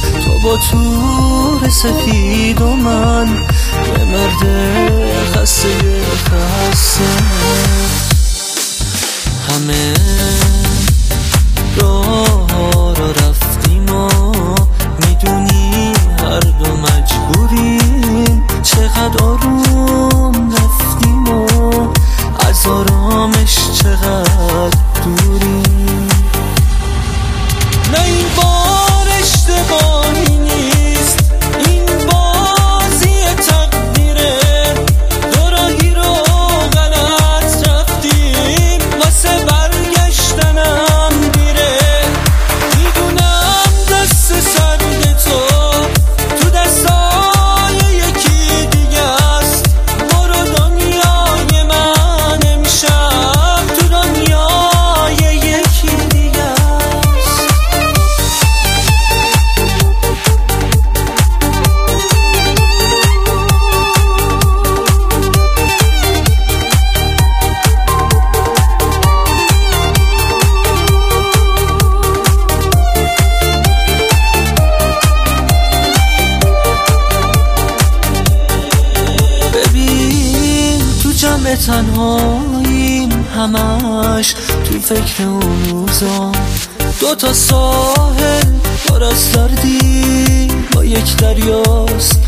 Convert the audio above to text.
تو با تور سفید و من یه مرد خسته همه راه را رفتیم و میدونی هر دو مجبوریم، چقدر آروم رفتیم و از آرامش چقدر دوریم. نه این بار اشتباهی نیست، این بازی تقدیره، دو راهی رو غلط رفتیم واسه برگشتنم دیره. میدونم دست سرد تو دستای یکی دیگه است، برو دنیای من امشب تو دنیای یکی دیگه است. جمع تنهاییم همش توی فکر اون روزا، دو تا ساحل پر از دردی با یک دریاست،